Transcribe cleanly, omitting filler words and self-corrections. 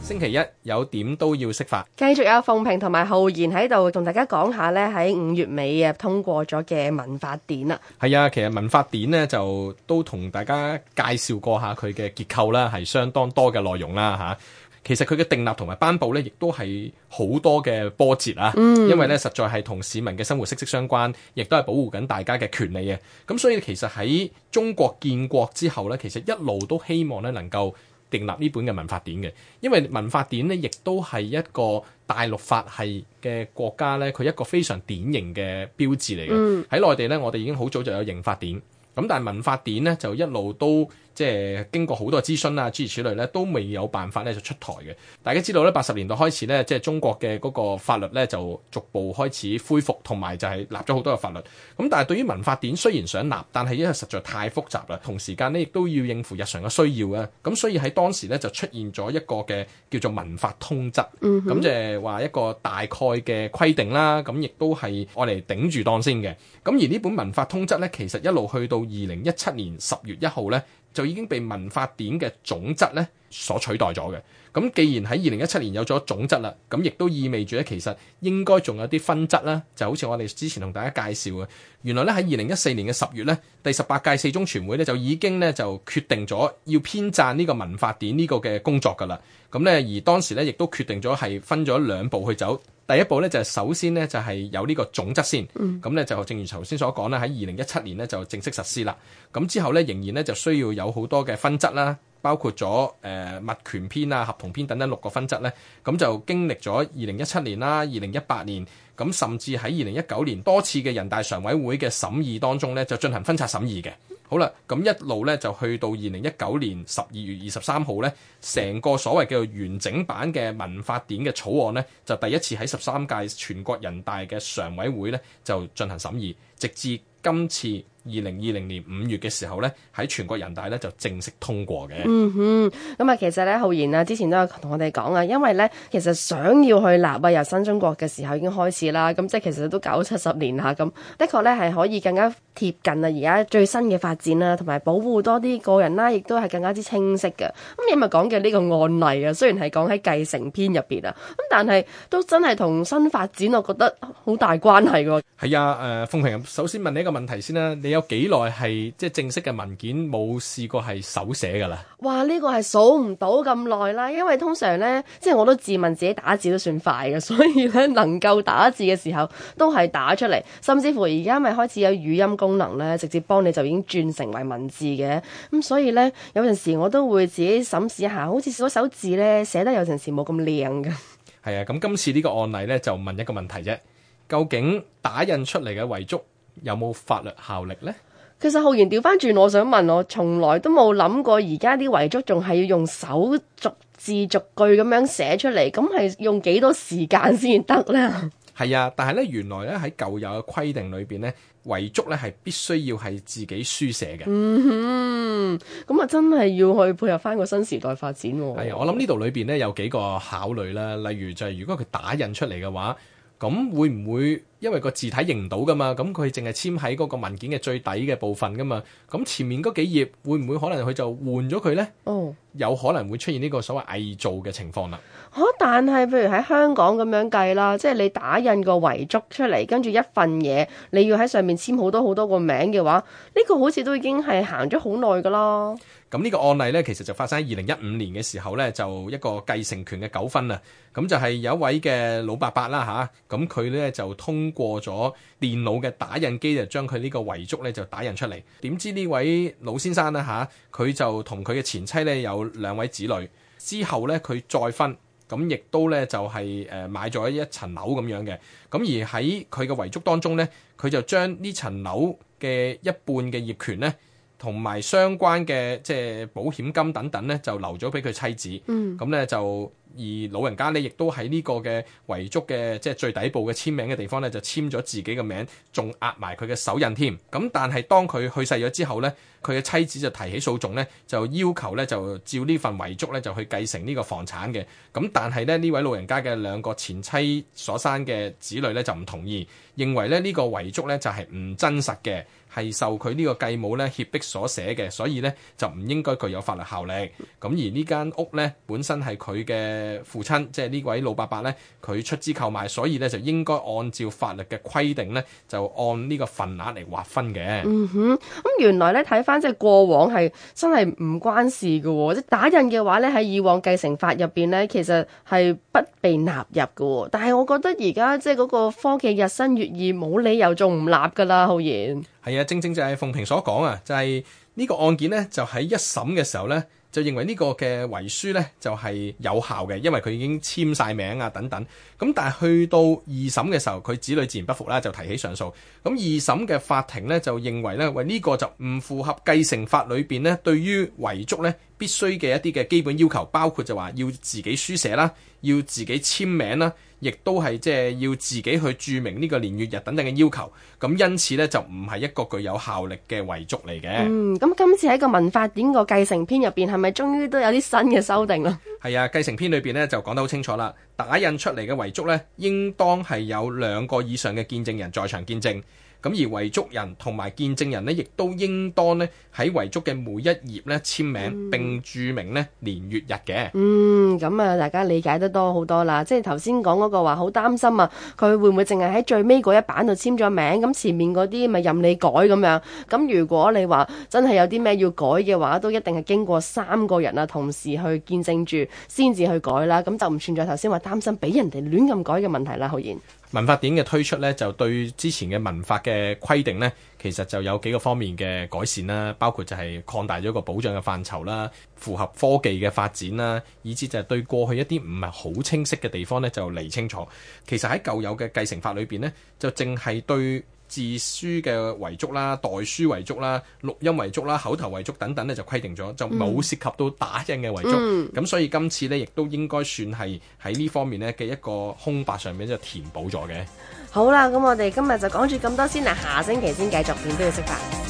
星期一有點都要識法， 繼續有鳳萍同埋浩然喺度同大家講下呢，喺5月尾通過咗嘅民法典啦。 係啊，其實民法典呢，就都同大家介紹過下佢嘅結構啦，係相當多嘅內容啦嚇。其實佢嘅訂立同埋頒布呢，亦都係好多嘅波折啊，因為呢實在係同市民嘅生活息息相關，亦都係保護緊大家嘅權利嘅。咁所以其實喺中國建國之後呢，其實一路都希望呢能夠訂立呢本嘅民法典嘅，因為民法典呢亦都係一個大陸法系嘅國家呢，佢一個非常典型嘅標誌嚟嘅。喺內地呢，我哋已經好早就有刑法典，咁但係民法典呢，就一路都即係經過好多諮詢啊諸如此類咧，都未有辦法咧就出台嘅。大家知道咧，80年代開始咧，即係中國嘅嗰個法律咧就逐步開始恢復，同埋就係立咗好多嘅法律。咁但係對於民法典雖然想立，但係因為實在太複雜啦，同時間呢亦都要應付日常嘅需要啊。咁所以喺當時咧就出現咗一個嘅叫做民法通則，咁就係話一個大概嘅規定啦。咁亦都係我嚟頂住檔先嘅。咁而呢本民法通則咧，其實一路去到2017年10月1號咧，就已經被民法典嘅總則咧所取代咗嘅。咁既然喺2017年有咗總則啦，咁亦都意味住咧，其實應該仲有啲分則啦。就好似我哋之前同大家介紹嘅，原來咧喺2014年嘅10月咧，第18屆四中全會咧就已經咧就決定咗要編撰呢個民法典呢個嘅工作㗎啦。咁咧而當時咧亦都決定咗係分咗2步去走。第一步咧就係首先咧就係有呢個總則先，咁咧就正如頭先所講啦，喺2017年咧就正式實施啦。咁之後咧仍然咧就需要有好多嘅分則啦，包括咗物權篇啊、合同篇等等6個分則咧。咁就經歷咗2017年啦、2018年，咁甚至喺2019年多次嘅人大常委會嘅審議當中咧，就進行分拆審議嘅。好啦，咁一路咧就去到2019年12月23號咧，成個所謂嘅完整版嘅民法典嘅草案咧，就第一次喺13屆全國人大嘅常委會咧就進行審議，直至今次2020年5月嘅時候咧，喺全國人大咧就正式通過嘅。 咁啊，其實咧浩然啊，之前都有同我哋講啊，因為咧其實想要去立啊，由新中國嘅時候已經開始啦，咁即係其實都搞70年啦，咁的確咧係可以更加貼近啊而家最新嘅發展啦，同埋保護多啲個人啦，亦都係更加之清晰嘅。咁你咪講嘅呢個案例啊，雖然係講喺繼承篇入邊啊，咁但係都真係同新發展，我覺得好大關係㗎。 係啊，鳳萍，首先問你一個問題先啦，你有幾耐係即係正式嘅文件冇試過係手寫㗎啦？ 哇！呢個係數唔到咁耐啦，因為通常咧，即係我都自問自己打字都算快嘅，所以咧能夠打字嘅時候都係打出嚟，甚至乎而家咪開始有語音功能咧，直接幫你就已經轉成為文字嘅。咁所以咧有陣時我都會自己審視一下，好似嗰手字咧寫得有陣時冇咁靚嘅。 係啊，咁今次呢個案例咧就問一個問題啫，究竟打印出嚟嘅遺囑有冇法律效力呢？ 其實浩然調翻轉，我想問我從來都冇諗過，而家啲遺囑仲係要用手逐字逐句咁樣寫出嚟，咁係用幾多時間先得呢？係啊，但係咧原來咧喺舊有嘅規定裏邊咧，遺囑咧係必須要係自己書寫嘅。 咁啊真係要去配合翻個新時代發展喎。 係啊，我諗呢度裏邊咧有幾個考慮啦，例如就係如果佢打印出嚟嘅話，咁會唔會因為個字體認唔到噶嘛？咁佢淨係簽喺嗰個文件嘅最底嘅部分噶嘛？咁前面嗰幾頁會唔會可能佢就換咗佢呢？有可能會出現呢個所謂偽造嘅情況啦。但係譬如喺香港咁樣計啦，即係你打印個遺囑出嚟，跟住一份嘢，你要喺上面簽好多好多個名嘅話，呢個好似都已經係行咗好耐噶啦。 咁呢個案例呢，其實就發生喺2015年嘅時候呢，就一個繼承權嘅糾紛啊。咁就係有一位嘅老伯伯啦嚇，咁佢呢就通過咗電腦嘅打印機，就將佢呢個遺囑呢就打印出嚟。點知呢位老先生呢，佢就同佢嘅前妻呢有2位子女，之後呢，佢再婚，咁亦都呢就係買咗一層樓咁樣嘅。咁而喺佢嘅遺囑當中呢，佢就將呢層樓嘅一半嘅業權呢，同埋相關嘅即係保險金等等咧，就留咗俾佢妻子。咁咧就而老人家咧，亦都喺呢個嘅遺囑嘅即係最底部嘅簽名嘅地方咧，就簽咗自己嘅名，仲壓埋佢嘅手印添。咁但係當佢去世咗之後咧，佢嘅妻子就提起訴訟咧，就要求咧就照呢份遺囑咧就去繼承呢個房產嘅。咁但係咧呢位老人家嘅2個前妻所生嘅子女咧就唔同意，認為咧呢個遺囑咧就係唔真實嘅，係受佢呢個繼母咧脅迫所寫嘅，所以咧就唔應該具有法律效力。咁而呢間屋咧本身係佢嘅嘅父親，即係呢位老伯伯咧，佢出資購買，所以咧就應該按照法律嘅規定咧，就按呢個份額嚟劃分嘅。 咁原來咧睇翻即係過往係真係唔關事嘅喎，即係打印嘅話咧喺以往繼承法入邊咧，其實係不被納入嘅喎。但係我覺得而家即係嗰個科技日新月異，冇理由仲唔納㗎啦，浩然。 係啊，正正就係鳳萍所講啊，就係呢個案件咧，就喺一審嘅時候咧，就認為呢個嘅遺書咧就係有效嘅，因為佢已經簽晒名啊等等。咁但係去到二審嘅時候，佢子女自然不服啦，就提起上訴。咁二審嘅法庭咧就認為咧，喂，呢個就唔符合繼承法裏邊咧對於遺囑咧必須嘅一啲嘅基本要求，包括就話要自己書寫啦，要自己簽名啦，亦都係即係要自己去註明呢個年月日等等嘅要求。咁因此咧就唔係一個具有效力嘅遺囑嚟嘅。 咁今次喺個民法典個繼承篇入邊，係咪終於都有啲新嘅修訂啦？ 係啊，繼承篇裏邊咧就講得好清楚啦，打印出嚟嘅遺囑咧，應當係有2個以上嘅見證人在場見證。咁而遺囑人同埋見證人呢，亦都應當呢喺遺囑嘅每一頁呢簽名並註明呢年月日嘅。 咁啊，大家理解得多好多啦。即係頭先講嗰個話，好擔心啊，佢會唔會淨係喺最尾嗰一版度簽咗名，咁前面嗰啲咪任你改咁樣？咁如果你話真係有啲咩要改嘅話，都一定係經過3個人啊同時去見證住先至去改啦。咁就唔存在頭先話擔心俾人哋亂咁改嘅問題啦。浩然。 民法典嘅推出呢，就對之前嘅民法嘅規定呢，其實就有幾個方面嘅改善啦，包括就係擴大咗個保障嘅範疇啦，符合科技嘅發展啦，以至就係對過去一啲唔係好清晰嘅地方呢，就釐清楚。其實喺舊有嘅繼承法裏邊呢，就淨係對自書嘅遺囑啦、代書遺囑啦、錄音遺囑啦、口頭遺囑等等咧，就規定咗，就冇涉及到打印嘅遺囑。咁所以今次咧，亦都應該算係喺呢方面咧嘅一個空白上面就填補咗嘅。 好啦，咁我哋今日就講住咁多先啦，下星期先繼續，點都要識法。